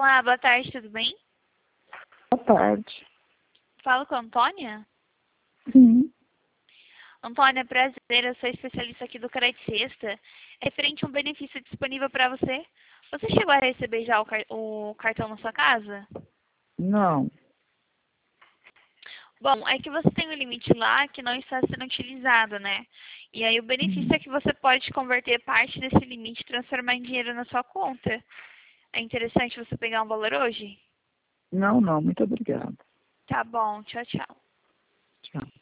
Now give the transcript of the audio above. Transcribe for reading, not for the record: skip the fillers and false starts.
Olá, boa tarde, tudo bem? Boa tarde. Falo com a Antônia? Sim. Antônia, prazer, eu sou especialista aqui do Crédito Sexta. É referente a um benefício disponível para você. Você chegou a receber já o cartão na sua casa? Não. Bom, é que você tem um limite lá que não está sendo utilizado, né? E aí o benefício é que você pode converter parte desse limite e transformar em dinheiro na sua conta. É interessante você pegar um valor hoje? Não, não. Muito obrigada. Tá bom, tchau, tchau. Tchau.